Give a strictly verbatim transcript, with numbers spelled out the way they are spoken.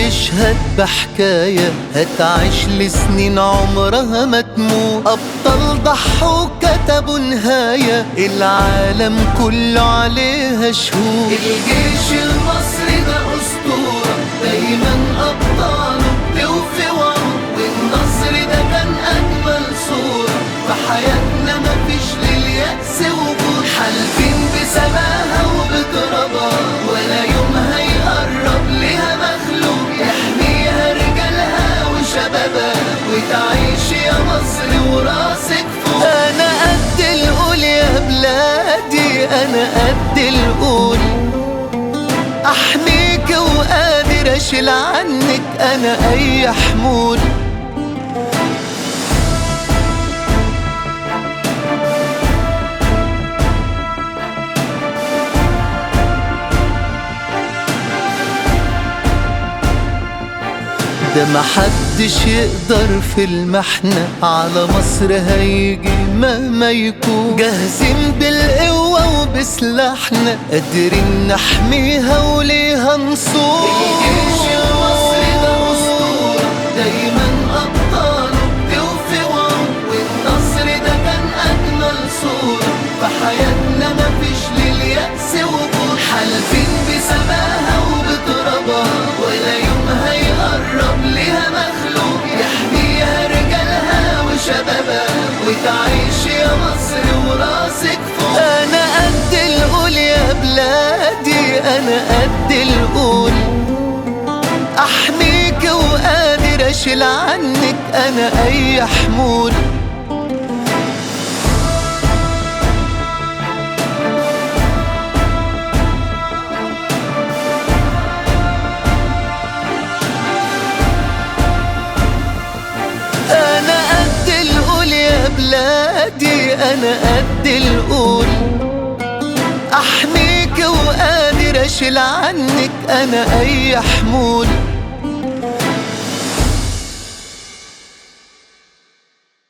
تشهد بحكاية هتعيش لسنين عمرها ما تموت. أبطال ضحوا كتبوا نهاية العالم كله عليها شهود. الجيش المصري ده أسطورة دايما أبطاله بتوفي وعود، والنصر ده كان أجمل صورة في حياتنا مفيش لليأس وجود. حالفين بسماها وبترابها ولا يوم هيقرب لها مخلوق، يحميها رجالها وشبابها وتعيش يا مصر وراسك فوق. أنا قد القول يا بلادي أنا قد القول، أحميك وقادر أشيل عنك أنا أي حمول. ده محدش يقدر في المحنة على مصر هيجي مهما يكون. جاهزين بالقوة وبسلاحنا قادرين نحميها وليها نصور. الجيش المصري ده أسطورة دايما أبطاله بتوفي وعود، والنصر ده كان أجمل صورة في حياتنا مفيش لليأس وجود. حالفين بسماها وبترابها ولا يوم هيقرب لها مخلوق، يحميها رجالها وشبابها وتعيش يا مصر وراسك فوق. أنا قد القول يا بلادي أنا قد القول، أحميك وقادر أشيل عنك أنا أي حمول. بلادي أنا قد القول، أحميك وقادر أشيل عنك أنا أي حمول.